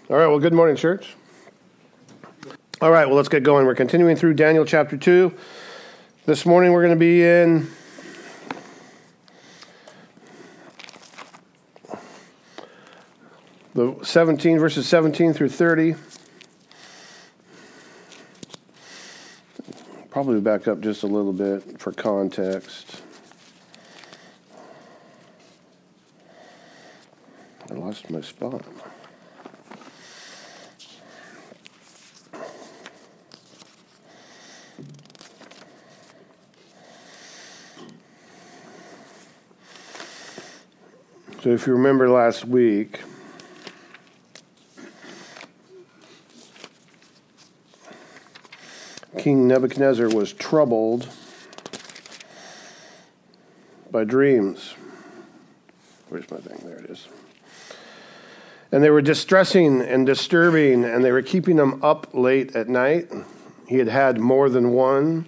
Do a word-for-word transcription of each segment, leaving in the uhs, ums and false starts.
All right, well, good morning, church. All right, well, let's get going. We're continuing through Daniel chapter two. This morning we're going to be in the seventeen, verses seventeen through thirty. Probably back up just a little bit for context. I lost my spot. So if you remember last week, King Nebuchadnezzar was troubled by dreams. Where's my thing? There it is. And they were distressing and disturbing, and they were keeping him up late at night. He had had more than one.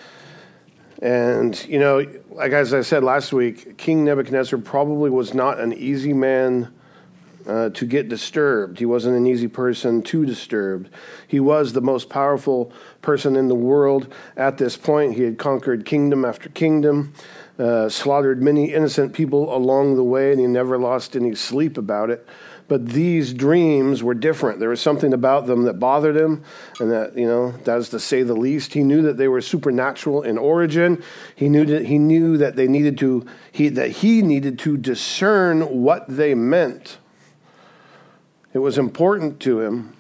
And, you know, like as I said last week, King Nebuchadnezzar probably was not an easy man uh, to get disturbed. He wasn't an easy person to disturb. He was the most powerful person in the world at this point. He had conquered kingdom after kingdom, uh, slaughtered many innocent people along the way, and he never lost any sleep about it. But these dreams were different. There was something about them that bothered him, and that, you know, that is to say the least. He knew that they were supernatural in origin. He knew that he knew that they needed to he that he needed to discern what they meant. It was important to him.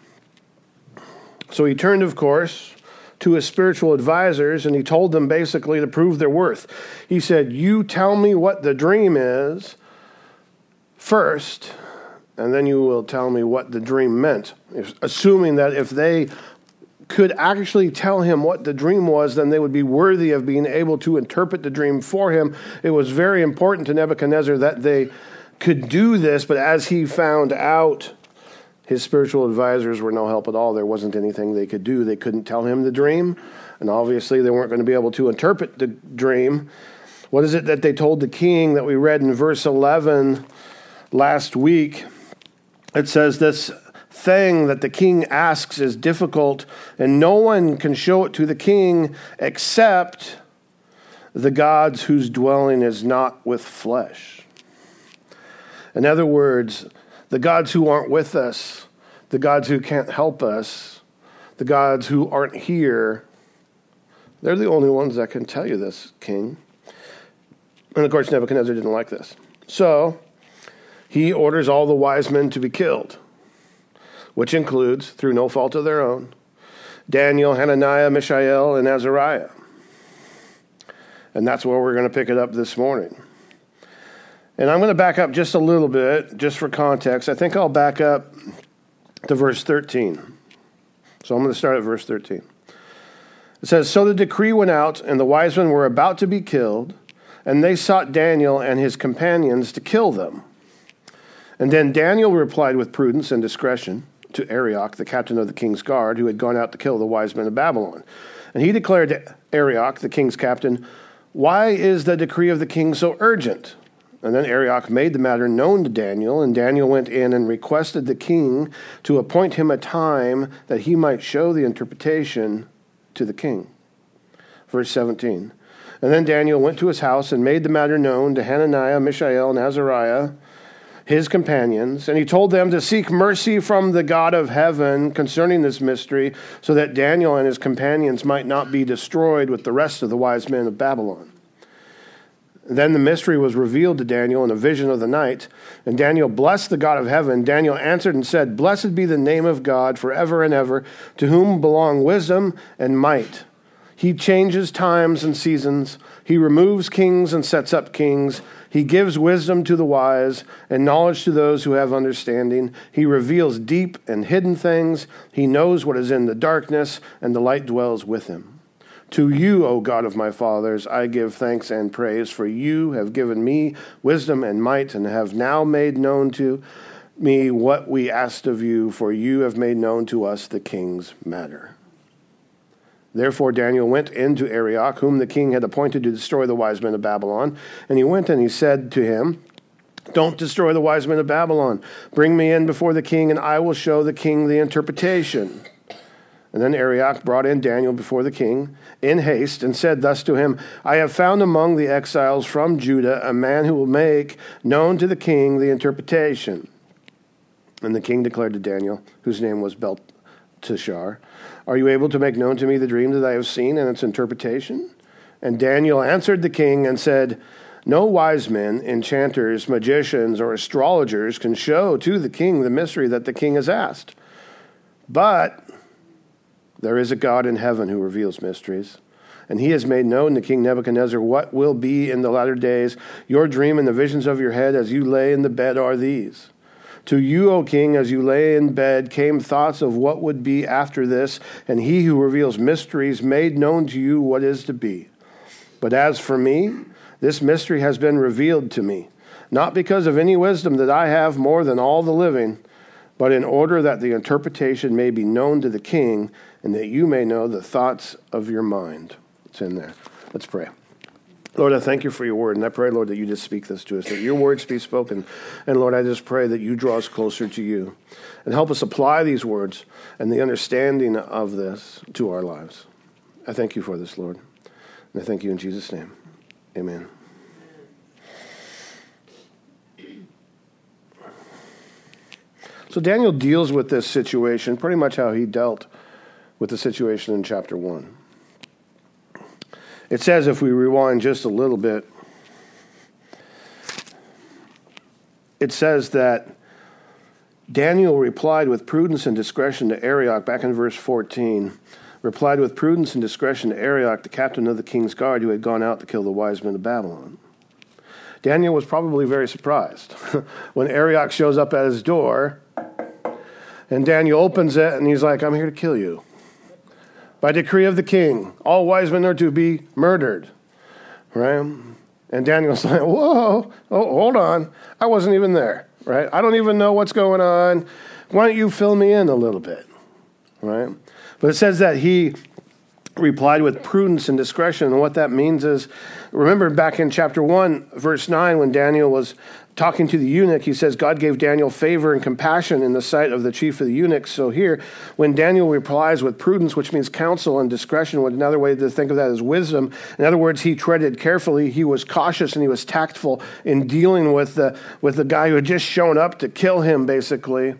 So he turned, of course, to his spiritual advisors, and he told them basically to prove their worth. He said, "You tell me what the dream is first, and then you will tell me what the dream meant." If, assuming that if they could actually tell him what the dream was, then they would be worthy of being able to interpret the dream for him. It was very important to Nebuchadnezzar that they could do this, but as he found out, his spiritual advisors were no help at all. There wasn't anything they could do. They couldn't tell him the dream, and obviously they weren't going to be able to interpret the dream. What is it that they told the king that we read in verse eleven last week? It says this thing that the king asks is difficult, and no one can show it to the king except the gods whose dwelling is not with flesh. In other words, the gods who aren't with us, the gods who can't help us, the gods who aren't here, they're the only ones that can tell you this, king. And of course, Nebuchadnezzar didn't like this. So he orders all the wise men to be killed, which includes, through no fault of their own, Daniel, Hananiah, Mishael, and Azariah. And that's where we're going to pick it up this morning. And I'm going to back up just a little bit, just for context. I think I'll back up to verse thirteen. So I'm going to start at verse thirteen. It says, "So the decree went out, and the wise men were about to be killed, and they sought Daniel and his companions to kill them. And then Daniel replied with prudence and discretion to Arioch, the captain of the king's guard, who had gone out to kill the wise men of Babylon. And he declared to Arioch, the king's captain, 'Why is the decree of the king so urgent?' And then Arioch made the matter known to Daniel, and Daniel went in and requested the king to appoint him a time that he might show the interpretation to the king." Verse seventeen. "And then Daniel went to his house and made the matter known to Hananiah, Mishael, and Azariah, his companions, and he told them to seek mercy from the God of heaven concerning this mystery, so that Daniel and his companions might not be destroyed with the rest of the wise men of Babylon. Then the mystery was revealed to Daniel in a vision of the night, and Daniel blessed the God of heaven. Daniel answered and said, 'Blessed be the name of God forever and ever, to whom belong wisdom and might. He changes times and seasons. He removes kings and sets up kings. He gives wisdom to the wise and knowledge to those who have understanding. He reveals deep and hidden things. He knows what is in the darkness, and the light dwells with him. To you, O God of my fathers, I give thanks and praise, for you have given me wisdom and might, and have now made known to me what we asked of you, for you have made known to us the king's matter.' Therefore Daniel went in to Arioch, whom the king had appointed to destroy the wise men of Babylon. And he went and he said to him, Don't destroy the wise men of Babylon. Bring me in before the king, and I will show the king the interpretation. And then Arioch brought in Daniel before the king in haste and said thus to him, I have found among the exiles from Judah a man who will make known to the king the interpretation. And the king declared to Daniel, whose name was Belteshazzar, are you able to make known to me the dream that I have seen and its interpretation? And Daniel answered the king and said, no wise men, enchanters, magicians, or astrologers can show to the king the mystery that the king has asked. But there is a God in heaven who reveals mysteries, and he has made known to King Nebuchadnezzar what will be in the latter days. Your dream and the visions of your head as you lay in the bed are these. To you, O king, as you lay in bed, came thoughts of what would be after this, and he who reveals mysteries made known to you what is to be. But as for me, this mystery has been revealed to me, not because of any wisdom that I have more than all the living, but in order that the interpretation may be known to the king, and that you may know the thoughts of your mind. It's in there. Let's pray. Lord, I thank you for your word, and I pray, Lord, that you just speak this to us, that your words be spoken. And Lord, I just pray that you draw us closer to you and help us apply these words and the understanding of this to our lives. I thank you for this, Lord, and I thank you in Jesus' name. Amen. So Daniel deals with this situation pretty much how he dealt with the situation in chapter one. It says, if we rewind just a little bit, it says that Daniel replied with prudence and discretion to Arioch, back in verse fourteen, replied with prudence and discretion to Arioch, the captain of the king's guard, who had gone out to kill the wise men of Babylon. Daniel was probably very surprised when Arioch shows up at his door, and Daniel opens it, and he's like, I'm here to kill you. By decree of the king, all wise men are to be murdered. Right? And Daniel's like, whoa, oh, hold on. I wasn't even there. Right? I don't even know what's going on. Why don't you fill me in a little bit? Right? But it says that he replied with prudence and discretion. And what that means is, remember back in chapter one, verse nine, when Daniel was talking to the eunuch, he says, God gave Daniel favor and compassion in the sight of the chief of the eunuchs. So here, when Daniel replies with prudence, which means counsel, and discretion, another way to think of that is wisdom. In other words, he treaded carefully, he was cautious, and he was tactful in dealing with the, with the guy who had just shown up to kill him, basically.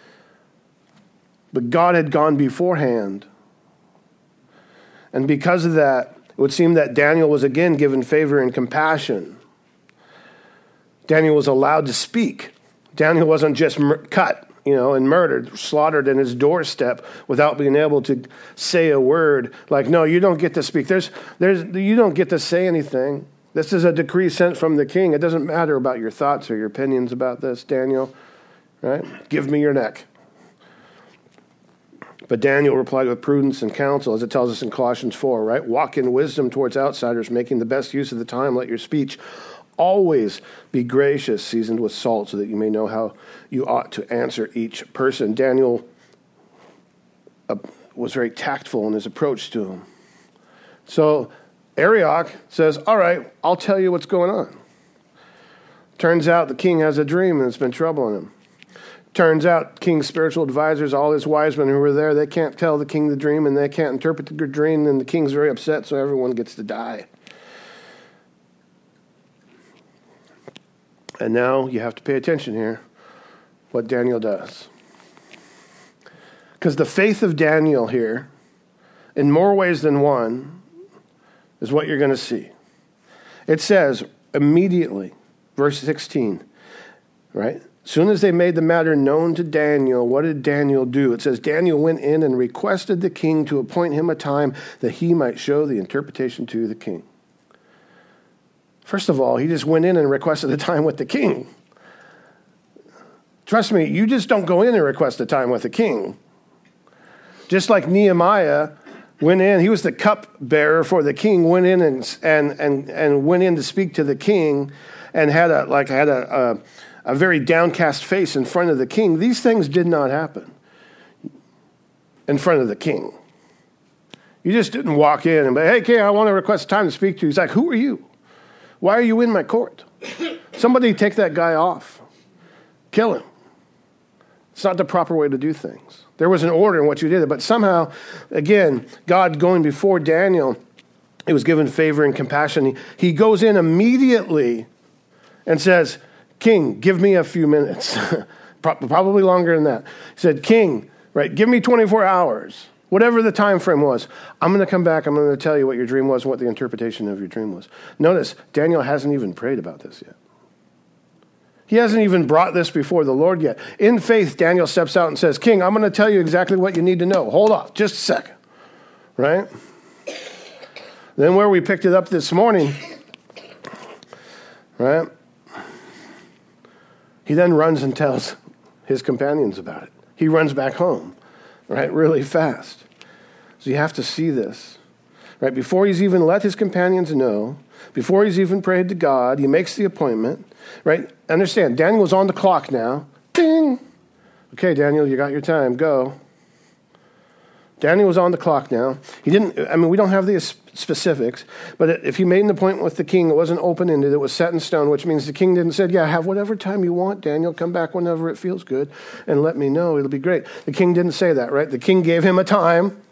But God had gone beforehand. And because of that, it would seem that Daniel was again given favor and compassion. Daniel was allowed to speak. Daniel wasn't just mur- cut, you know, and murdered, slaughtered in his doorstep without being able to say a word. Like, no, you don't get to speak. There's, there's, you don't get to say anything. This is a decree sent from the king. It doesn't matter about your thoughts or your opinions about this, Daniel. Right? Give me your neck. But Daniel replied with prudence and counsel, as it tells us in Colossians four, right? Walk in wisdom towards outsiders, making the best use of the time. Let your speech always be gracious, seasoned with salt, so that you may know how you ought to answer each person. Daniel uh, was very tactful in his approach to him. So Arioch says, all right, I'll tell you what's going on. Turns out the king has a dream and it's been troubling him. Turns out king's spiritual advisors, all his wise men who were there, they can't tell the king the dream and they can't interpret the dream, and the king's very upset, so everyone gets to die. And now you have to pay attention here, what Daniel does. Because the faith of Daniel here, in more ways than one, is what you're going to see. It says, immediately, verse sixteen, right? As soon as they made the matter known to Daniel, what did Daniel do? It says, Daniel went in and requested the king to appoint him a time that he might show the interpretation to the king. First of all, he just went in and requested a time with the king. Trust me, you just don't go in and request a time with the king. Just like Nehemiah went in, he was the cupbearer for the king, went in and and and, and went in to speak to the king, and had a like had a, a a very downcast face in front of the king. These things did not happen in front of the king. You just didn't walk in and be, hey, king, I want to request time to speak to you. He's like, who are you? Why are you in my court? Somebody take that guy off. Kill him. It's not the proper way to do things. There was an order in what you did, but somehow, again, God going before Daniel, he was given favor and compassion. He, he goes in immediately and says, King, give me a few minutes. Probably longer than that. He said, King, right, give me twenty-four hours. Whatever the time frame was, I'm going to come back. I'm going to tell you what your dream was and what the interpretation of your dream was. Notice, Daniel hasn't even prayed about this yet. He hasn't even brought this before the Lord yet. In faith, Daniel steps out and says, King, I'm going to tell you exactly what you need to know. Hold on, just a second. Right? Then where we picked it up this morning, right? He then runs and tells his companions about it. He runs back home, right, really fast. So you have to see this, right? Before he's even let his companions know, before he's even prayed to God, he makes the appointment, right? Understand, Daniel is on the clock now. Ding! Okay, Daniel, you got your time. Go. Daniel was on the clock now. He didn't, I mean, we don't have the specifics, but if he made an appointment with the king, it wasn't open-ended, it was set in stone, which means the king didn't say, yeah, have whatever time you want, Daniel, come back whenever it feels good, and let me know, it'll be great. The king didn't say that, right? The king gave him a time,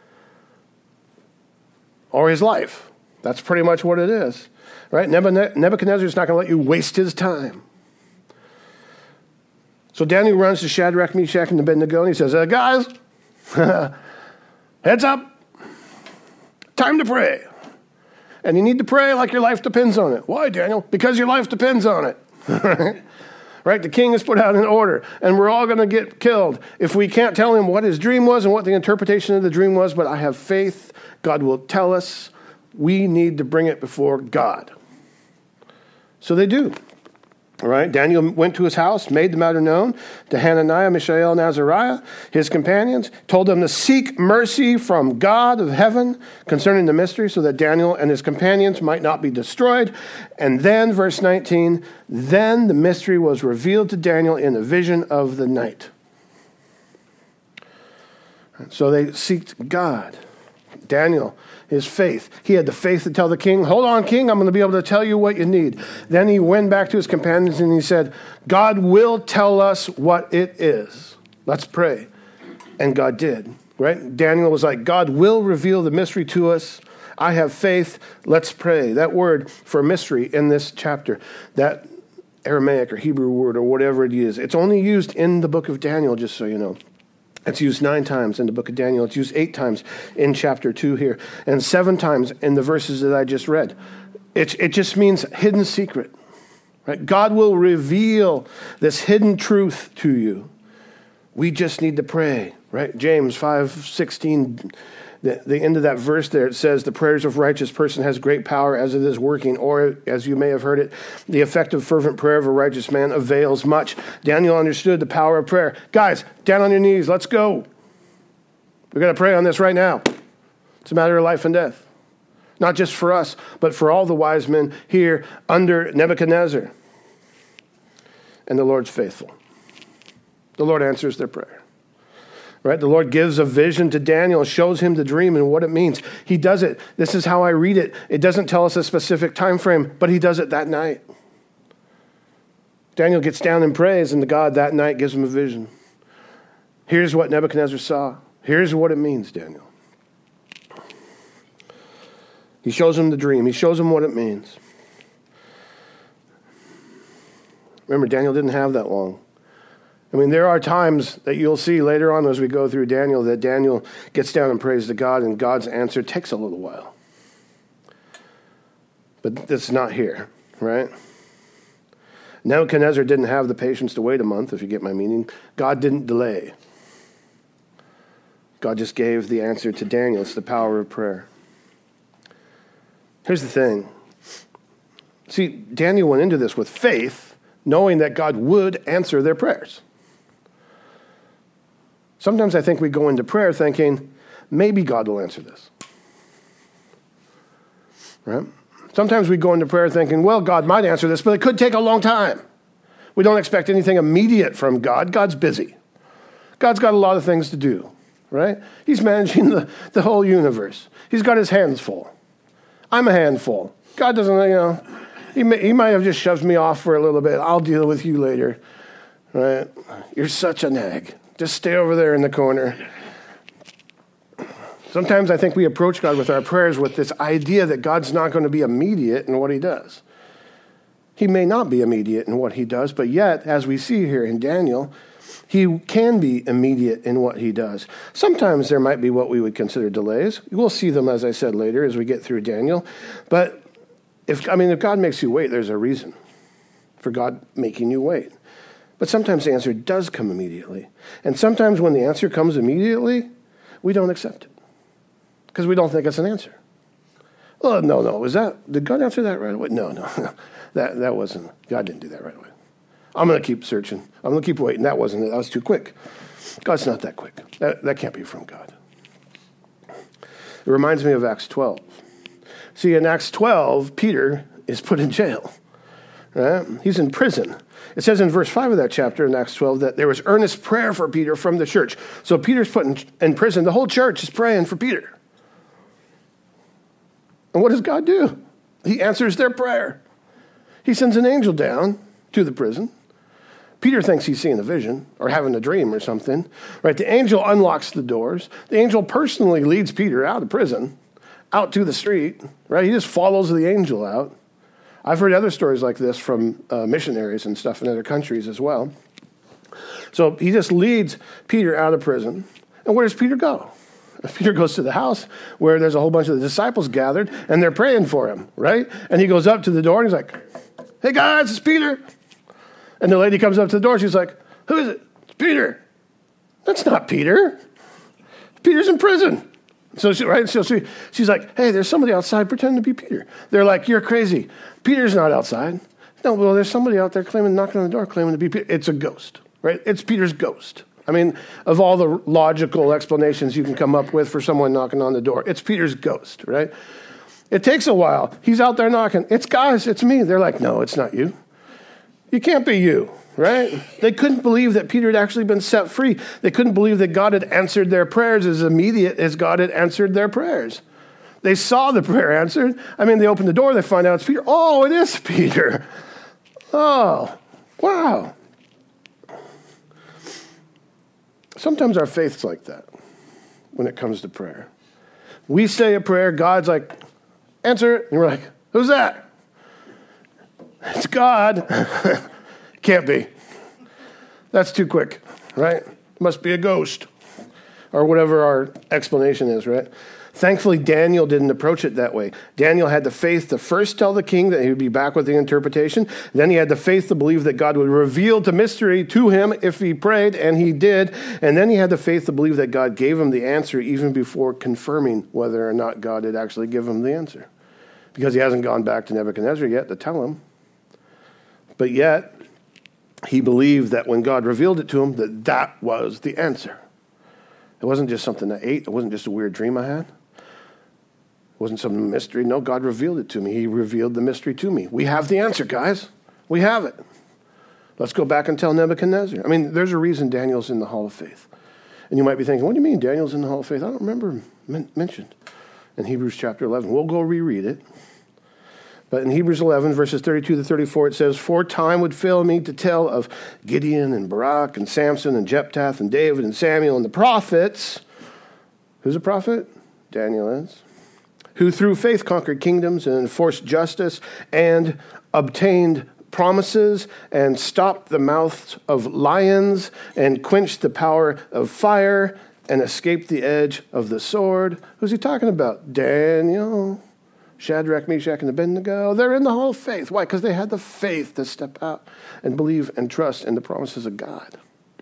or his life. That's pretty much what it is, right? Nebuchadnezzar is not going to let you waste his time. So Daniel runs to Shadrach, Meshach, and Abednego, and he says, uh, guys, heads up. Time to pray. And you need to pray like your life depends on it. Why, Daniel? Because your life depends on it. Right? The king has put out an order, and we're all going to get killed if we can't tell him what his dream was and what the interpretation of the dream was, but I have faith. God will tell us. We need to bring it before God. So they do. All right, Daniel went to his house, made the matter known to Hananiah, Mishael, and Azariah, his companions, told them to seek mercy from God of heaven concerning the mystery so that Daniel and his companions might not be destroyed. And then, verse nineteen, then the mystery was revealed to Daniel in a vision of the night. So they seeked God. Daniel, his faith. He had the faith to tell the king, hold on, king, I'm going to be able to tell you what you need. Then he went back to his companions and he said, God will tell us what it is. Let's pray. And God did, right? Daniel was like, God will reveal the mystery to us. I have faith. Let's pray. That word for mystery in this chapter, that Aramaic or Hebrew word or whatever it is, it's only used in the book of Daniel, just so you know. It's used nine times in the book of Daniel. It's used eight times in chapter two here, and seven times in the verses that I just read. It, it just means hidden secret. Right? God will reveal this hidden truth to you. We just need to pray. Right? James five sixteen, the, the end of that verse there, it says, the prayers of a righteous person has great power as it is working, or as you may have heard it, the effective fervent prayer of a righteous man avails much. Daniel understood the power of prayer. Guys, down on your knees, let's go. We're going to pray on this right now. It's a matter of life and death. Not just for us, but for all the wise men here under Nebuchadnezzar. And the Lord's faithful. The Lord answers their prayer. Right? The Lord gives a vision to Daniel, shows him the dream and what it means. He does it. This is how I read it. It doesn't tell us a specific time frame, but he does it that night. Daniel gets down and prays, and the God that night gives him a vision. Here's what Nebuchadnezzar saw. Here's what it means, Daniel. He shows him the dream. He shows him what it means. Remember, Daniel didn't have that long. I mean, there are times that you'll see later on as we go through Daniel that Daniel gets down and prays to God, and God's answer takes a little while. But that's not here, right? Nebuchadnezzar didn't have the patience to wait a month, if you get my meaning. God didn't delay. God just gave the answer to Daniel. It's the power of prayer. Here's the thing. See, Daniel went into this with faith, knowing that God would answer their prayers. Sometimes I think we go into prayer thinking, maybe God will answer this. Right? Sometimes we go into prayer thinking, well, God might answer this, but it could take a long time. We don't expect anything immediate from God. God's busy. God's got a lot of things to do, right? He's managing the, the whole universe. He's got his hands full. I'm a handful. God doesn't, you know, he, may, he might have just shoved me off for a little bit. I'll deal with you later, right? You're such a nag. Just stay over there in the corner. Sometimes I think we approach God with our prayers with this idea that God's not going to be immediate in what he does. He may not be immediate in what he does, but yet, as we see here in Daniel, he can be immediate in what he does. Sometimes there might be what we would consider delays. We'll see them, as I said, later as we get through Daniel. But, if I mean, if God makes you wait, there's a reason for God making you wait. But sometimes the answer does come immediately. And sometimes when the answer comes immediately, we don't accept it because we don't think it's an answer. Oh, no, no. Was that, did God answer that right away? No, no. that, that wasn't, God didn't do that right away. I'm going to keep searching. I'm going to keep waiting. That wasn't it. That was too quick. God's not that quick. That, that can't be from God. It reminds me of Acts twelve. See, in Acts twelve, Peter is put in jail. Right? He's in prison. It says in verse five of that chapter in Acts twelve that there was earnest prayer for Peter from the church. So Peter's put in, in prison. The whole church is praying for Peter. And what does God do? He answers their prayer. He sends an angel down to the prison. Peter thinks he's seeing a vision or having a dream or something. Right? The angel unlocks the doors. The angel personally leads Peter out of prison, out to the street. Right? He just follows the angel out. I've heard other stories like this from uh, missionaries and stuff in other countries as well. So he just leads Peter out of prison. And where does Peter go? Peter goes to the house where there's a whole bunch of the disciples gathered, and they're praying for him, right? And he goes up to the door, and he's like, hey, guys, it's Peter. And the lady comes up to the door. She's like, who is it? It's Peter. That's not Peter. Peter's in prison. So she, right? So she, she's like, hey, there's somebody outside pretending to be Peter. They're like, you're crazy. Peter's not outside. No, well, there's somebody out there claiming, knocking on the door, claiming to be Peter. It's a ghost, right? It's Peter's ghost. I mean, of all the logical explanations you can come up with for someone knocking on the door, it's Peter's ghost, right? It takes a while. He's out there knocking. It's guys, it's me. They're like, no, it's not you. You can't be you, right? They couldn't believe that Peter had actually been set free. They couldn't believe that God had answered their prayers as immediate as God had answered their prayers. They saw the prayer answered. I mean, they open the door, they find out it's Peter. Oh, it is Peter. Oh, wow. Sometimes our faith's like that when it comes to prayer. We say a prayer, God's like, answer it, and we're like, who's that? It's God. Can't be. That's too quick, right? Must be a ghost or whatever our explanation is, right? Thankfully, Daniel didn't approach it that way. Daniel had the faith to first tell the king that he would be back with the interpretation. Then he had the faith to believe that God would reveal the mystery to him if he prayed, and he did. And then he had the faith to believe that God gave him the answer even before confirming whether or not God had actually given him the answer. Because he hasn't gone back to Nebuchadnezzar yet to tell him. But yet, he believed that when God revealed it to him, that that was the answer. It wasn't just something I ate. It wasn't just a weird dream I had. It wasn't some mystery. No, God revealed it to me. He revealed the mystery to me. We have the answer, guys. We have it. Let's go back and tell Nebuchadnezzar. I mean, there's a reason Daniel's in the Hall of Faith. And you might be thinking, what do you mean Daniel's in the Hall of Faith? I don't remember men- mentioned in Hebrews chapter eleven. We'll go reread it. But in Hebrews eleven, verses thirty-two to thirty-four, it says, for time would fail me to tell of Gideon and Barak and Samson and Jephthah and David and Samuel and the prophets. Who's a prophet? Daniel is. Who through faith conquered kingdoms and enforced justice and obtained promises and stopped the mouths of lions and quenched the power of fire and escaped the edge of the sword. Who's he talking about? Daniel. Shadrach, Meshach, and Abednego, they're in the Hall of Faith. Why? Because they had the faith to step out and believe and trust in the promises of God.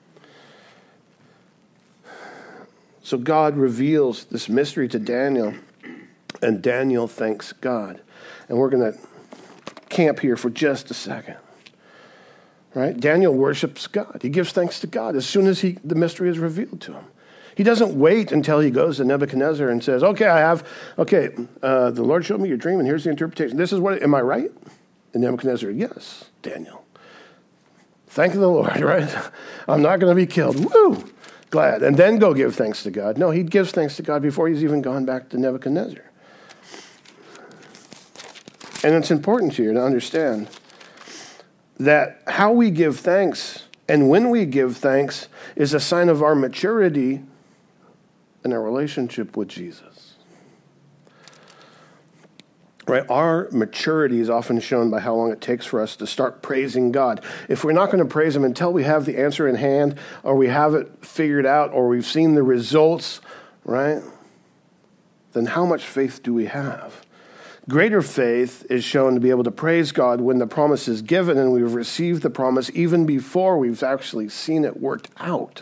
So God reveals this mystery to Daniel, and Daniel thanks God. And we're going to camp here for just a second. Right? Daniel worships God. He gives thanks to God as soon as he, the mystery is revealed to him. He doesn't wait until he goes to Nebuchadnezzar and says, okay, I have, okay, uh, the Lord showed me your dream, and here's the interpretation. This is what, am I right? And Nebuchadnezzar, yes, Daniel. Thank the Lord, right? I'm not going to be killed. Woo! Glad. And then go give thanks to God. No, he gives thanks to God before he's even gone back to Nebuchadnezzar. And it's important here to understand that how we give thanks and when we give thanks is a sign of our maturity in our relationship with Jesus. Right? Our maturity is often shown by how long it takes for us to start praising God. If we're not going to praise him until we have the answer in hand, or we have it figured out, or we've seen the results, right? Then how much faith do we have? Greater faith is shown to be able to praise God when the promise is given and we've received the promise even before we've actually seen it worked out.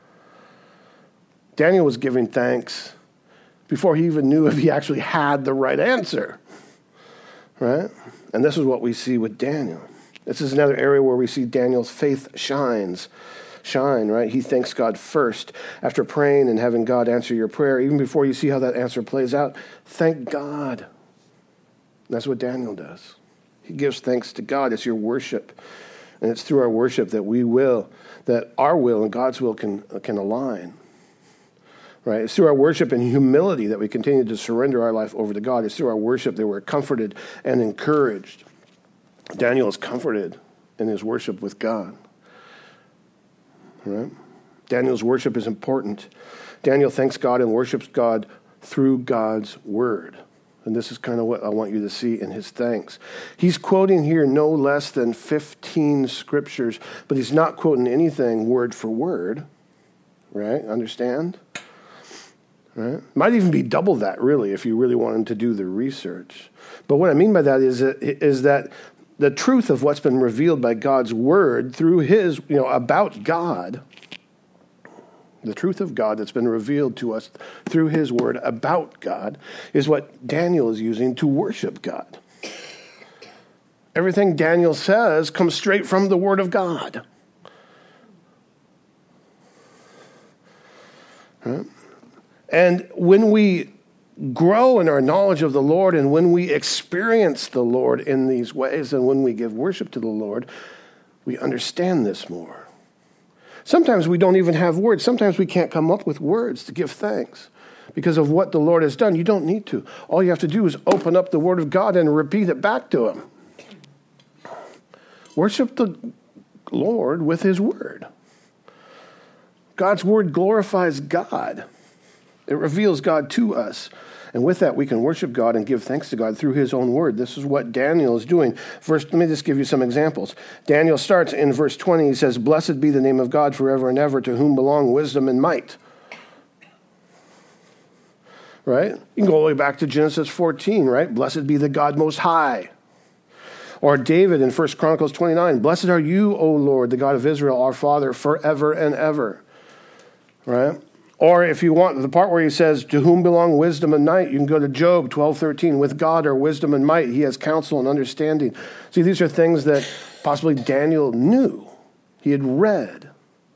Daniel was giving thanks before he even knew if he actually had the right answer. Right? And this is what we see with Daniel. This is another area where we see Daniel's faith shines. Shine, right? He thanks God first. After praying and having God answer your prayer, even before you see how that answer plays out, thank God. That's what Daniel does. He gives thanks to God. It's your worship. And it's through our worship that we will, that our will and God's will can, can align. Right? It's through our worship and humility that we continue to surrender our life over to God. It's through our worship that we're comforted and encouraged. Daniel is comforted in his worship with God. Right? Daniel's worship is important. Daniel thanks God and worships God through God's word. And this is kind of what I want you to see in his thanks. He's quoting here no less than fifteen scriptures, but he's not quoting anything word for word. Right? Understand? Right? Might even be double that, really, if you really wanted to do the research. But what I mean by that is that, is that the truth of what's been revealed by God's word through his, you know, about God, the truth of God that's been revealed to us through his word about God, is what Daniel is using to worship God. Everything Daniel says comes straight from the word of God. Right? And when we grow in our knowledge of the Lord and when we experience the Lord in these ways and when we give worship to the Lord, we understand this more. Sometimes we don't even have words. Sometimes we can't come up with words to give thanks because of what the Lord has done. You don't need to. All you have to do is open up the word of God and repeat it back to him. Worship the Lord with his word. God's word glorifies God. It reveals God to us. And with that, we can worship God and give thanks to God through his own word. This is what Daniel is doing. First, let me just give you some examples. Daniel starts in verse twenty. He says, "Blessed be the name of God forever and ever, to whom belong wisdom and might." Right? You can go all the way back to Genesis fourteen, right? "Blessed be the God most high." Or David in First Chronicles twenty-nine, "Blessed are you, O Lord, the God of Israel, our Father, forever and ever." Right? Or if you want the part where he says, "To whom belong wisdom and might," you can go to Job twelve thirteen. "With God are wisdom and might. He has counsel and understanding." See, these are things that possibly Daniel knew. He had read.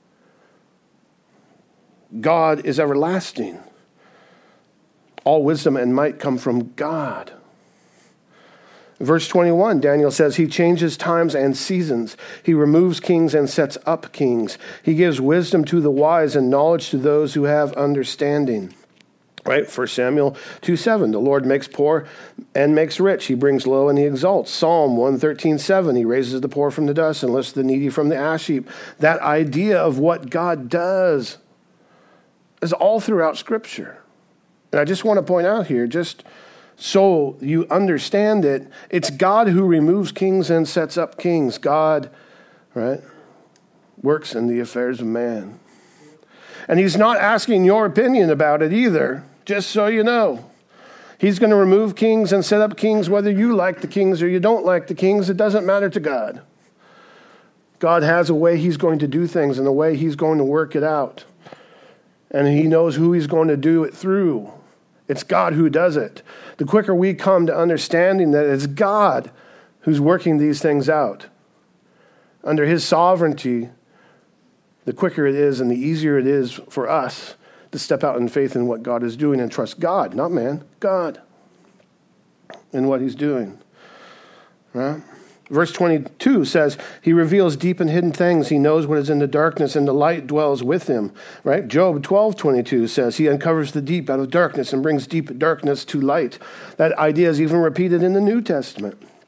God is everlasting. All wisdom and might come from God. Verse twenty-one, Daniel says, "He changes times and seasons. He removes kings and sets up kings. He gives wisdom to the wise and knowledge to those who have understanding." Right? First Samuel two seven, "The Lord makes poor and makes rich. He brings low and he exalts." Psalm one thirteen seven, "He raises the poor from the dust and lifts the needy from the ash heap." That idea of what God does is all throughout Scripture. And I just want to point out here, just so you understand it, it's God who removes kings and sets up kings. God, right, works in the affairs of man. And he's not asking your opinion about it either, just so you know. He's going to remove kings and set up kings whether you like the kings or you don't like the kings. It doesn't matter to God. God has a way he's going to do things and a way he's going to work it out. And he knows who he's going to do it through. It's God who does it. The quicker we come to understanding that it's God who's working these things out under his sovereignty, the quicker it is and the easier it is for us to step out in faith in what God is doing and trust God, not man, God, in what he's doing. Right? Verse twenty-two says, "He reveals deep and hidden things. He knows what is in the darkness, and the light dwells with him." Right? Job twelve twenty-two says, "He uncovers the deep out of darkness and brings deep darkness to light." That idea is even repeated in the New Testament.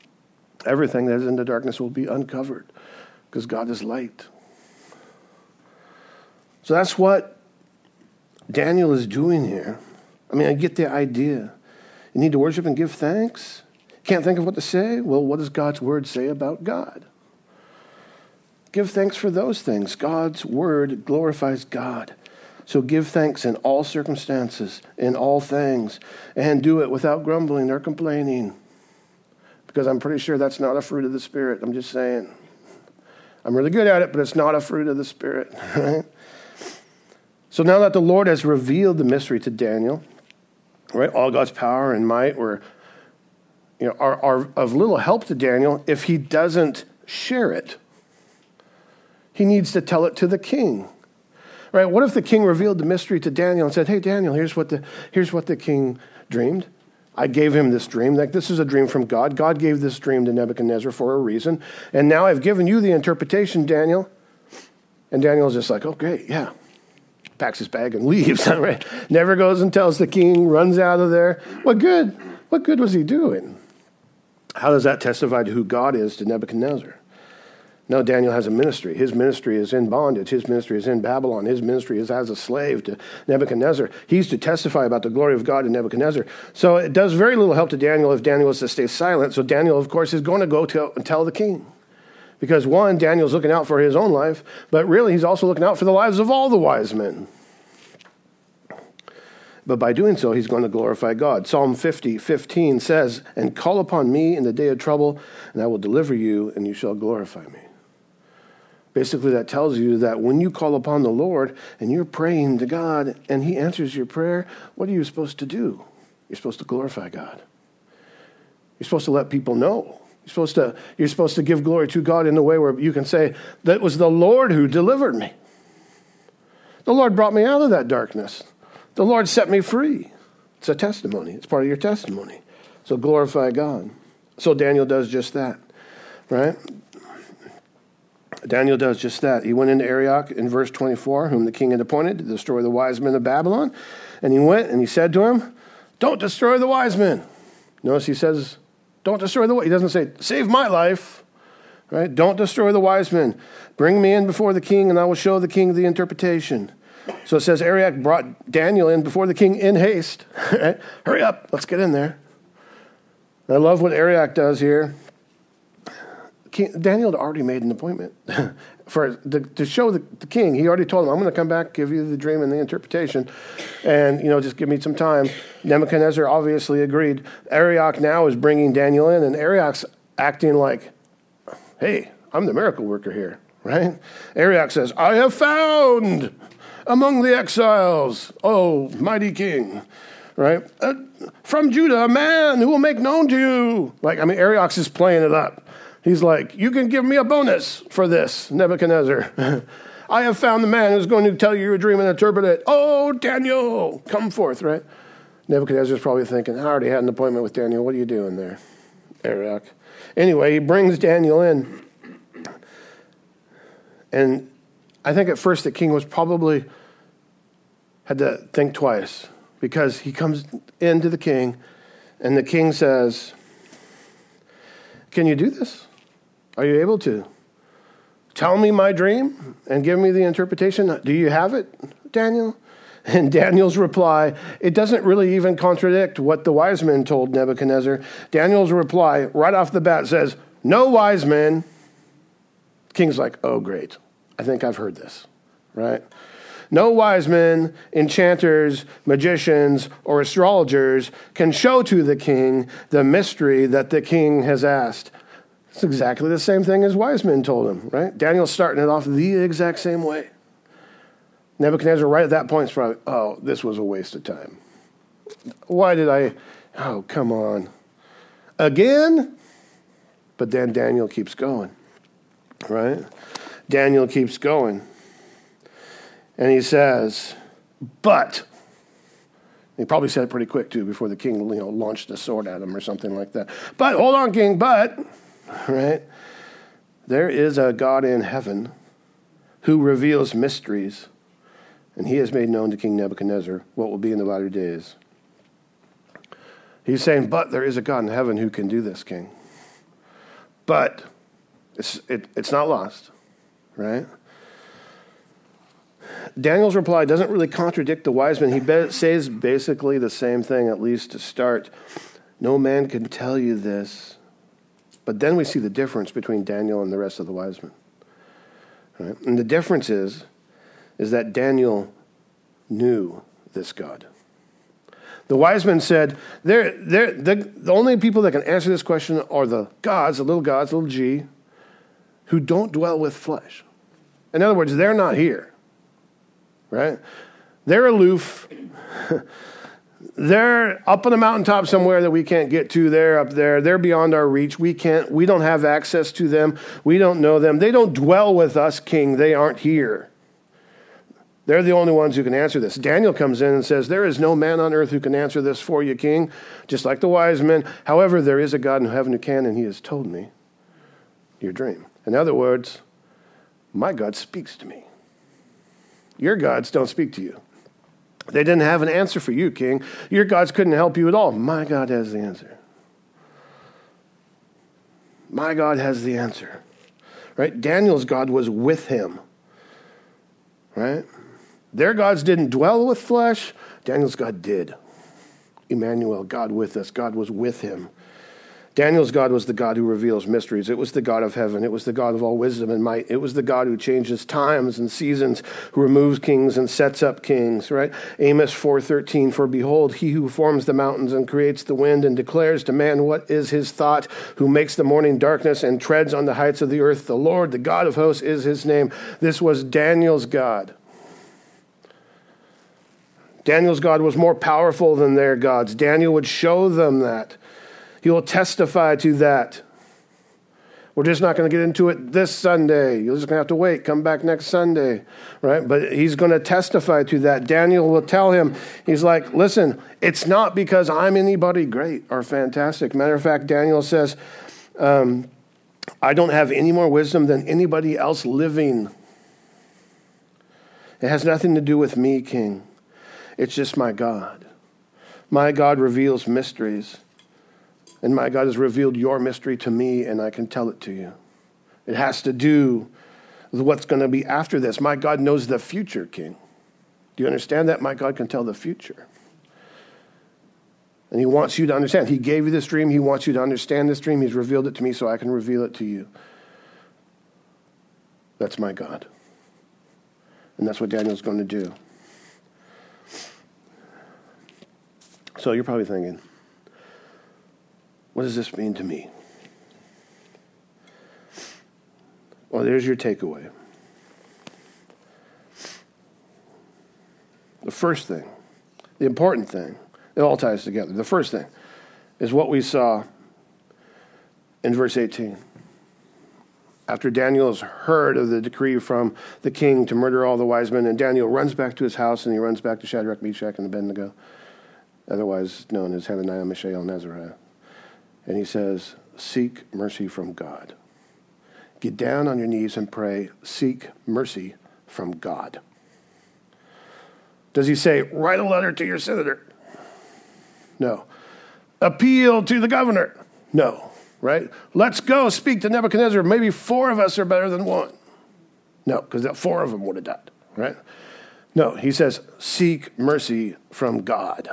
Everything that is in the darkness will be uncovered because God is light. So that's what Daniel is doing here. I mean, I get the idea. You need to worship and give thanks. Can't think of what to say? Well, what does God's word say about God? Give thanks for those things. God's word glorifies God. So give thanks in all circumstances, in all things, and do it without grumbling or complaining. Because I'm pretty sure that's not a fruit of the Spirit. I'm just saying. I'm really good at it, but it's not a fruit of the Spirit. Right? So now that the Lord has revealed the mystery to Daniel, right, all God's power and might were, you know, are, are of little help to Daniel if he doesn't share it. He needs to tell it to the king. Right? What if the king revealed the mystery to Daniel and said, "Hey, Daniel, here's what the here's what the king dreamed. I gave him this dream. Like, this is a dream from God. God gave this dream to Nebuchadnezzar for a reason. And now I've given you the interpretation, Daniel." And Daniel's just like, "Oh, great, yeah." Packs his bag and leaves. Right? Never goes and tells the king, runs out of there. What good? What good was he doing? How does that testify to who God is to Nebuchadnezzar? No, Daniel has a ministry. His ministry is in bondage. His ministry is in Babylon. His ministry is as a slave to Nebuchadnezzar. He's to testify about the glory of God to Nebuchadnezzar. So it does very little help to Daniel if Daniel is to stay silent. So Daniel, of course, is going to go to and tell the king. Because one, Daniel's looking out for his own life, but really he's also looking out for the lives of all the wise men. But by doing so, he's going to glorify God. Psalm fifty, fifteen says, "And call upon me in the day of trouble, and I will deliver you, and you shall glorify me." Basically, that tells you that when you call upon the Lord and you're praying to God and he answers your prayer, what are you supposed to do? You're supposed to glorify God. You're supposed to let people know. You're supposed to, you're supposed to give glory to God in a way where you can say, "That was the Lord who delivered me. The Lord brought me out of that darkness. The Lord set me free." It's a testimony. It's part of your testimony. So glorify God. So Daniel does just that, right? Daniel does just that. He went into Arioch in verse twenty-four, whom the king had appointed to destroy the wise men of Babylon. And he went and he said to him, "Don't destroy the wise men." Notice he says, "Don't destroy the wise." He doesn't say, "Save my life." Right? "Don't destroy the wise men. Bring me in before the king, and I will show the king the interpretation." So it says Arioch brought Daniel in before the king in haste. Right? Hurry up, let's get in there. I love what Arioch does here. King, Daniel had already made an appointment for to, to show the, the king. He already told him, "I'm going to come back, give you the dream and the interpretation, and you know, just give me some time." Nebuchadnezzar obviously agreed. Arioch now is bringing Daniel in, and Arioch's acting like, "Hey, I'm the miracle worker here." Right? Arioch says, "I have found among the exiles, oh mighty king, right? Uh, from Judah, a man who will make known to you." Like, I mean, Arioch is playing it up. He's like, "You can give me a bonus for this, Nebuchadnezzar. I have found the man who's going to tell you your dream and interpret it. Oh, Daniel, come forth," right? Nebuchadnezzar's probably thinking, "I already had an appointment with Daniel. What are you doing there, Arioch?" Anyway, he brings Daniel in. And I think at first the king was probably had to think twice, because he comes into the king and the king says, "Can you do this? Are you able to? Tell me my dream and give me the interpretation. Do you have it, Daniel?" And Daniel's reply, it doesn't really even contradict what the wise men told Nebuchadnezzar. Daniel's reply right off the bat says, "No wise men." The king's like, "Oh, great. I think I've heard this," right? "No wise men, enchanters, magicians, or astrologers can show to the king the mystery that the king has asked." It's exactly the same thing as wise men told him, right? Daniel's starting it off the exact same way. Nebuchadnezzar, right at that point, is probably, "Oh, this was a waste of time. Why did I? Oh, come on. Again?" But then Daniel keeps going, right? Daniel keeps going. And he says, "But," he probably said it pretty quick too, before the king, you know, launched a sword at him or something like that. "But, hold on, king, but," right? "There is a God in heaven who reveals mysteries, and he has made known to King Nebuchadnezzar what will be in the latter days." He's saying, but there is a God in heaven who can do this, king. But it's, it, it's not lost, right? Daniel's reply doesn't really contradict the wise men. He be- says basically the same thing, at least to start. No man can tell you this. But then we see the difference between Daniel and the rest of the wise men. Right? And the difference is, is that Daniel knew this God. The wise men said, they're, they're, the, the only people that can answer this question are the gods, the little gods, little g, who don't dwell with flesh. In other words, they're not here. Right? They're aloof. They're up on a mountaintop somewhere that we can't get to. They're up there. They're beyond our reach. We can't, we don't have access to them. We don't know them. They don't dwell with us, King. They aren't here. They're the only ones who can answer this. Daniel comes in and says, there is no man on earth who can answer this for you, King, just like the wise men. However, there is a God in heaven who can, and he has told me your dream. In other words, my God speaks to me. Your gods don't speak to you. They didn't have an answer for you, King. Your gods couldn't help you at all. My God has the answer. My God has the answer. Right? Daniel's God was with him. Right? Their gods didn't dwell with flesh. Daniel's God did. Emmanuel, God with us. God was with him. Daniel's God was the God who reveals mysteries. It was the God of heaven. It was the God of all wisdom and might. It was the God who changes times and seasons, who removes kings and sets up kings, right? Amos four thirteen, for behold, he who forms the mountains and creates the wind and declares to man what is his thought, who makes the morning darkness and treads on the heights of the earth. The Lord, the God of hosts, is his name. This was Daniel's God. Daniel's God was more powerful than their gods. Daniel would show them that. He will testify to that. We're just not going to get into it this Sunday. You're just going to have to wait. Come back next Sunday, right? But he's going to testify to that. Daniel will tell him, he's like, listen, it's not because I'm anybody great or fantastic. Matter of fact, Daniel says, um, I don't have any more wisdom than anybody else living. It has nothing to do with me, King. It's just my God. My God reveals mysteries. And my God has revealed your mystery to me, and I can tell it to you. It has to do with what's going to be after this. My God knows the future, King. Do you understand that? My God can tell the future. And he wants you to understand. He gave you this dream. He wants you to understand this dream. He's revealed it to me so I can reveal it to you. That's my God. And that's what Daniel's going to do. So you're probably thinking, what does this mean to me? Well, there's your takeaway. The first thing, the important thing, it all ties together. The first thing is what we saw in verse eighteen. After Daniel has heard of the decree from the king to murder all the wise men, and Daniel runs back to his house, and he runs back to Shadrach, Meshach, and Abednego, otherwise known as Hananiah, Mishael, and Azariah. And he says, seek mercy from God. Get down on your knees and pray, seek mercy from God. Does he say, write a letter to your senator? No. Appeal to the governor? No, right? Let's go speak to Nebuchadnezzar. Maybe four of us are better than one. No, because four of them would have died, right? No, he says, seek mercy from God.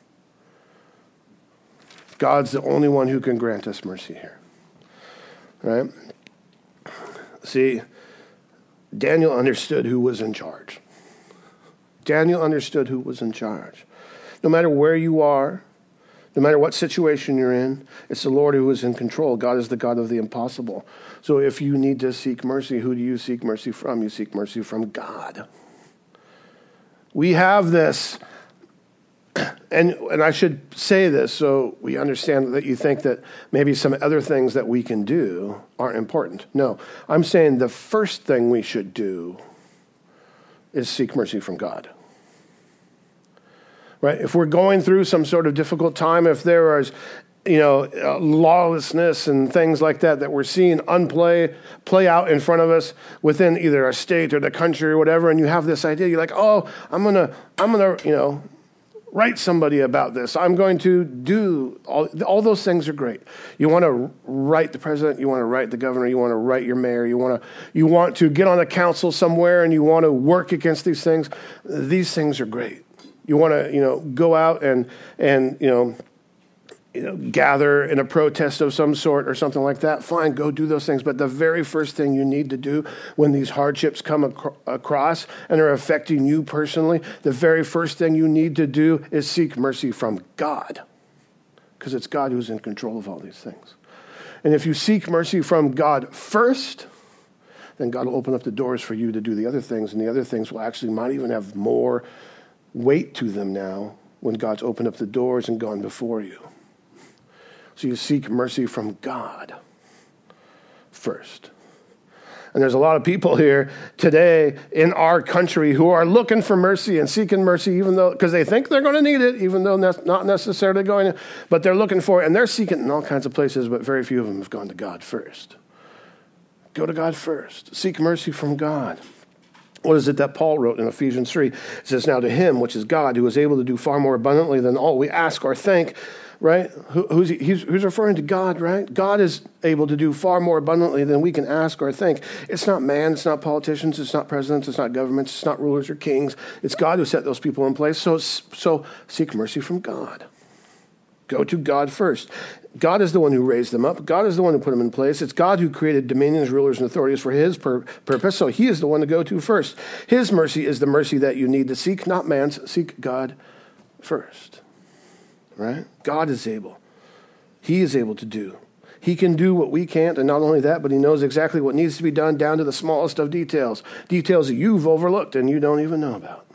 God's the only one who can grant us mercy here, right? See, Daniel understood who was in charge. Daniel understood who was in charge. No matter where you are, no matter what situation you're in, it's the Lord who is in control. God is the God of the impossible. So if you need to seek mercy, who do you seek mercy from? You seek mercy from God. We have this. And and I should say this so we understand that you think that maybe some other things that we can do aren't important. No, I'm saying the first thing we should do is seek mercy from God. Right? If we're going through some sort of difficult time, if there is, you know, uh, lawlessness and things like that that we're seeing unplay play out in front of us within either our state or the country or whatever, and you have this idea, you're like, oh, I'm gonna, I'm gonna, you know. write somebody about this. I'm going to do, all, all those things are great. You want to write the president, you want to write the governor, you want to write your mayor, you want to you want to get on a council somewhere and you want to work against these things. These things are great. You want to, you know, go out and, and you know, you know, gather in a protest of some sort or something like that, fine, go do those things. But the very first thing you need to do when these hardships come ac- across and are affecting you personally, the very first thing you need to do is seek mercy from God, because it's God who's in control of all these things. And if you seek mercy from God first, then God will open up the doors for you to do the other things, and the other things will actually might even have more weight to them now when God's opened up the doors and gone before you. So you seek mercy from God first. And there's a lot of people here today in our country who are looking for mercy and seeking mercy, even though, because they think they're going to need it, even though that's not necessarily going to, but they're looking for it, and they're seeking in all kinds of places, but very few of them have gone to God first. Go to God first. Seek mercy from God. What is it that Paul wrote in Ephesians three? It says, now to him, which is God, who is able to do far more abundantly than all we ask or think, right? Who, who's, he, he's, who's referring to God, right? God is able to do far more abundantly than we can ask or think. It's not man, it's not politicians, it's not presidents, it's not governments, it's not rulers or kings. It's God who set those people in place. So, so seek mercy from God. Go to God first. God is the one who raised them up. God is the one who put them in place. It's God who created dominions, rulers, and authorities for his pur- purpose. So he is the one to go to first. His mercy is the mercy that you need to seek, not man's. Seek God first. Right? God is able. He is able to do. He can do what we can't, and not only that, but he knows exactly what needs to be done down to the smallest of details. Details that you've overlooked and you don't even know about.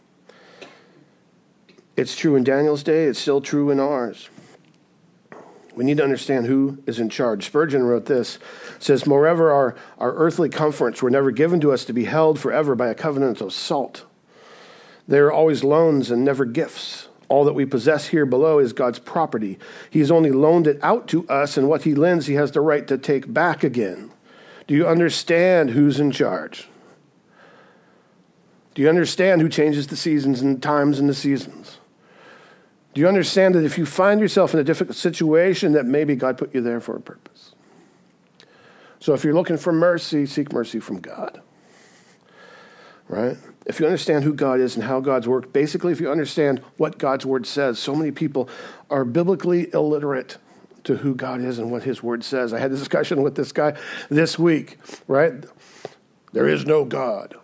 It's true in Daniel's day. It's still true in ours. We need to understand who is in charge. Spurgeon wrote this. It says, moreover, our, our earthly comforts were never given to us to be held forever by a covenant of salt. They are always loans and never gifts. All that we possess here below is God's property. He has only loaned it out to us, and what he lends, he has the right to take back again. Do you understand who's in charge? Do you understand who changes the seasons and times and the seasons? Do you understand that if you find yourself in a difficult situation, that maybe God put you there for a purpose? So if you're looking for mercy, seek mercy from God. Right? If you understand who God is and how God's worked, basically if you understand what God's word says, so many people are biblically illiterate to who God is and what his word says. I had a discussion with this guy this week, right? There is no God.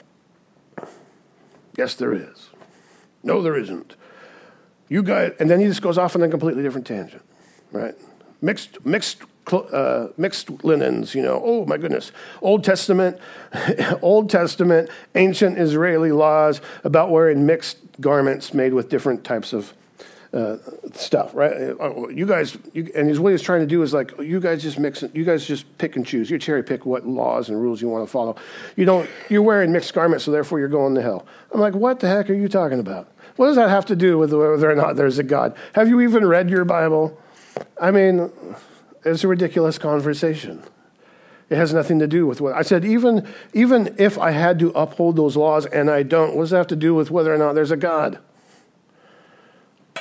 Yes, there is. No, there isn't. You guys, and then he just goes off on a completely different tangent, right? Mixed, mixed, uh, mixed linens. You know. Oh my goodness, Old Testament, Old Testament, ancient Israeli laws about wearing mixed garments made with different types of uh, stuff, right? You guys, you, and his, what he's trying to do is like, you guys just mix it. You guys just pick and choose. You cherry pick what laws and rules you want to follow. You don't. You're wearing mixed garments, so therefore you're going to hell. I'm like, what the heck are you talking about? What does that have to do with whether or not there's a God? Have you even read your Bible? I mean, it's a ridiculous conversation. It has nothing to do with what I said. Even, even if I had to uphold those laws and I don't, what does that have to do with whether or not there's a God? I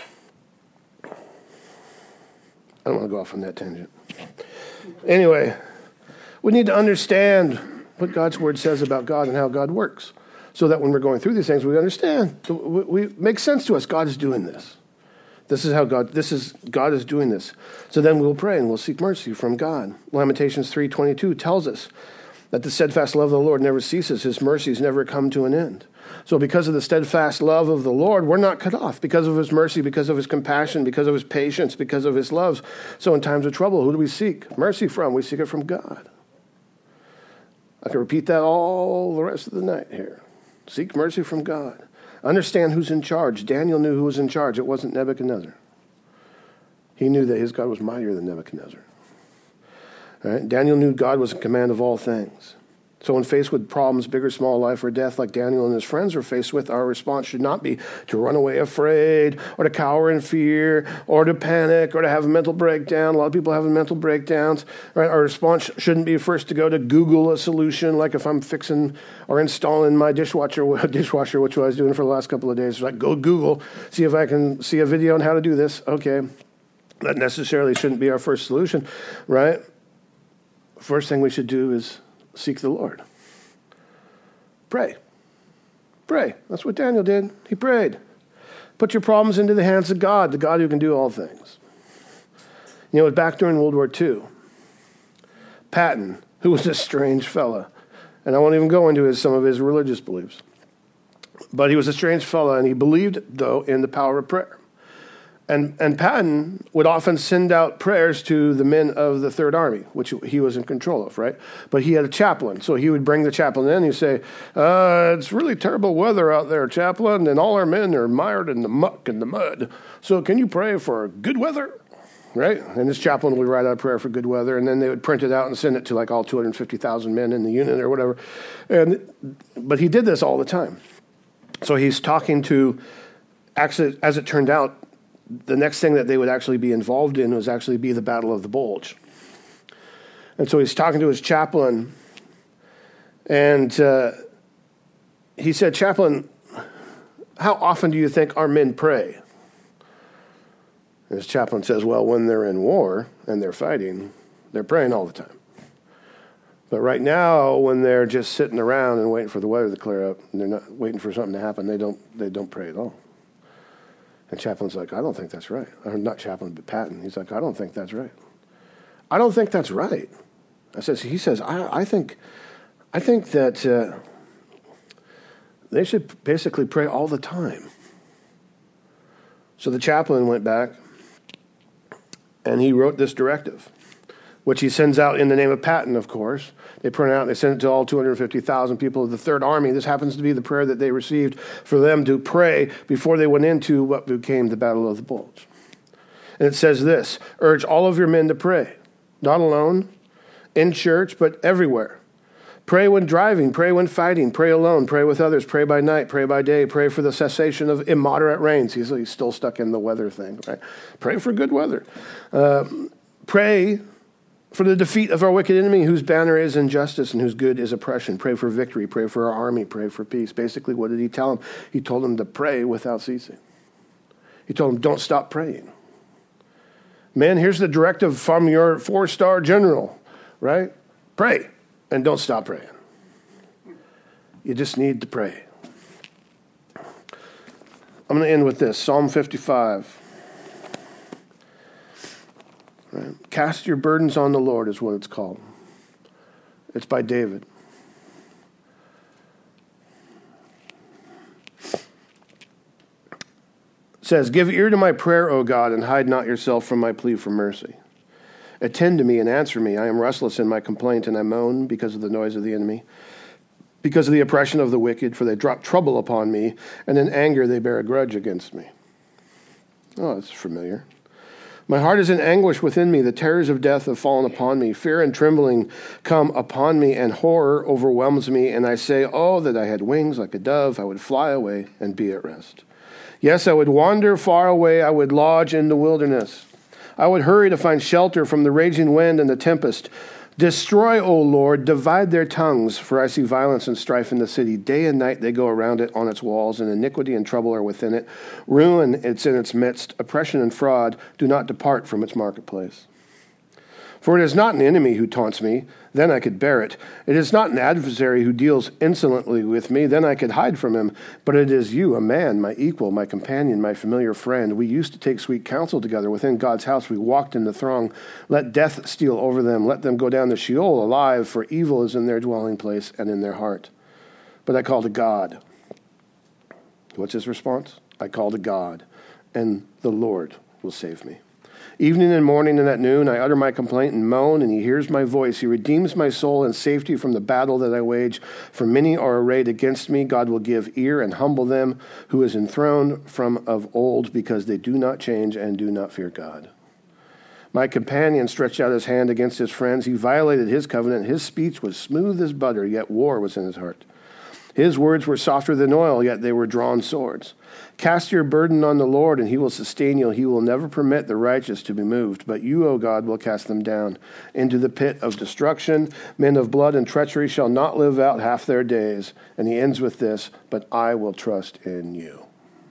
don't want to go off on that tangent. Anyway, we need to understand what God's word says about God and how God works, so that when we're going through these things, we understand. We, we it makes sense to us. God is doing this. This is how God. This is God is doing this. So then we'll pray and we'll seek mercy from God. Lamentations three twenty-two tells us that the steadfast love of the Lord never ceases. His mercies never come to an end. So because of the steadfast love of the Lord, we're not cut off. Because of his mercy, because of his compassion, because of his patience, because of his love. So in times of trouble, who do we seek mercy from? We seek it from God. I can repeat that all the rest of the night here. Seek mercy from God. Understand who's in charge. Daniel knew who was in charge. It wasn't Nebuchadnezzar. He knew that his God was mightier than Nebuchadnezzar. All right? Daniel knew God was in command of all things. So when faced with problems, big or small, life or death, like Daniel and his friends were faced with, our response should not be to run away afraid or to cower in fear or to panic or to have a mental breakdown. A lot of people have mental breakdowns. Right? Our response shouldn't be first to go to Google a solution, like if I'm fixing or installing my dishwasher, dishwasher, which I was doing for the last couple of days. Like, go Google, see if I can see a video on how to do this. Okay, that necessarily shouldn't be our first solution, right? First thing we should do is seek the Lord. Pray. Pray. That's what Daniel did. He prayed. Put your problems into the hands of God, the God who can do all things. You know, back during World War Two, Patton, who was a strange fella, and I won't even go into his, some of his religious beliefs, but he was a strange fella, and he believed, though, in the power of prayer. And and Patton would often send out prayers to the men of the Third Army, which he was in control of, right? But he had a chaplain, so he would bring the chaplain in and he'd say, uh, it's really terrible weather out there, chaplain, and all our men are mired in the muck and the mud. So can you pray for good weather? Right? And this chaplain would write out a prayer for good weather, and then they would print it out and send it to like all two hundred fifty thousand men in the unit or whatever. And but he did this all the time. So he's talking to, actually, as it turned out, the next thing that they would actually be involved in was actually be the Battle of the Bulge. And so he's talking to his chaplain, and uh, he said, Chaplain, how often do you think our men pray? And his chaplain says, well, when they're in war and they're fighting, they're praying all the time. But right now, when they're just sitting around and waiting for the weather to clear up, and they're not waiting for something to happen, they don't they don't pray at all. And Chaplin's like, I don't think that's right. Or not Chaplain, but Patton. He's like, I don't think that's right. I don't think that's right. I says, he says, I, I think, I think that uh, they should basically pray all the time. So the chaplain went back, and he wrote this directive, which he sends out in the name of Patton, of course. They print it out, and they send it to all two hundred fifty thousand people of the Third Army. This happens to be the prayer that they received for them to pray before they went into what became the Battle of the Bulge. And it says this, urge all of your men to pray, not alone, in church, but everywhere. Pray when driving, pray when fighting, pray alone, pray with others, pray by night, pray by day, pray for the cessation of immoderate rains. He's, he's still stuck in the weather thing, right? Pray for good weather. Uh, pray for the defeat of our wicked enemy, whose banner is injustice and whose good is oppression. Pray for victory. Pray for our army. Pray for peace. Basically, what did he tell them? He told them to pray without ceasing. He told them, don't stop praying. Man, here's the directive from your four-star general, right? Pray and don't stop praying. You just need to pray. I'm going to end with this. Psalm fifty-five. Right. Cast your burdens on the Lord is what it's called. It's by David. It says, give ear to my prayer, O God, and hide not yourself from my plea for mercy. Attend to me and answer me. I am restless in my complaint, and I moan because of the noise of the enemy, because of the oppression of the wicked, for they drop trouble upon me, and in anger they bear a grudge against me. Oh, that's familiar. My heart is in anguish within me. The terrors of death have fallen upon me. Fear and trembling come upon me, and horror overwhelms me. And I say, oh, that I had wings like a dove. I would fly away and be at rest. Yes, I would wander far away. I would lodge in the wilderness. I would hurry to find shelter from the raging wind and the tempest. Destroy, O Lord, divide their tongues, for I see violence and strife in the city. Day and night they go around it on its walls, and iniquity and trouble are within it. Ruin is in its midst. Oppression and fraud do not depart from its marketplace. For it is not an enemy who taunts me, then I could bear it. It is not an adversary who deals insolently with me, then I could hide from him. But it is you, a man, my equal, my companion, my familiar friend. We used to take sweet counsel together. Within God's house we walked in the throng. Let death steal over them. Let them go down to Sheol alive, for evil is in their dwelling place and in their heart. But I call to God. What's his response? I call to God, and the Lord will save me. Evening and morning and at noon, I utter my complaint and moan, and he hears my voice. He redeems my soul in safety from the battle that I wage. For many are arrayed against me. God will give ear and humble them who is enthroned from of old, because they do not change and do not fear God. My companion stretched out his hand against his friends. He violated his covenant. His speech was smooth as butter, yet war was in his heart. His words were softer than oil, yet they were drawn swords. Cast your burden on the Lord, and he will sustain you. He will never permit the righteous to be moved. But you, O God, will cast them down into the pit of destruction. Men of blood and treachery shall not live out half their days. And he ends with this, but I will trust in you.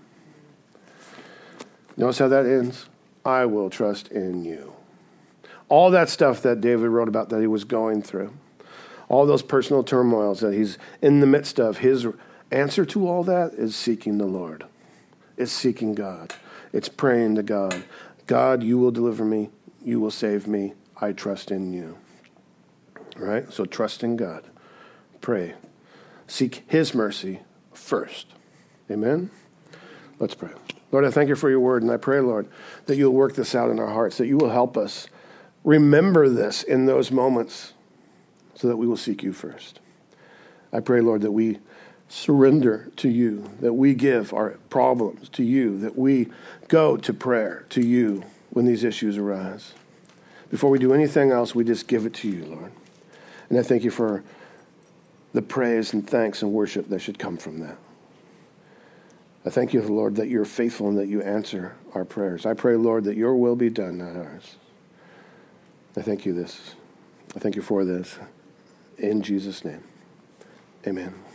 Notice how that ends? I will trust in you. All that stuff that David wrote about that he was going through, all those personal turmoils that he's in the midst of, his answer to all that is seeking the Lord. It's seeking God. It's praying to God. God, you will deliver me. You will save me. I trust in you. All right? So trust in God. Pray. Seek his mercy first. Amen? Let's pray. Lord, I thank you for your word, and I pray, Lord, that you'll work this out in our hearts, that you will help us remember this in those moments so that we will seek you first. I pray, Lord, that we surrender to you, that we give our problems to you, that we go to prayer to you when these issues arise. Before we do anything else, we just give it to you, Lord. And I thank you for the praise and thanks and worship that should come from that. I thank you, Lord, that you're faithful and that you answer our prayers. I pray, Lord, that your will be done, not ours. I thank you this. I thank you for this. In Jesus' name, amen.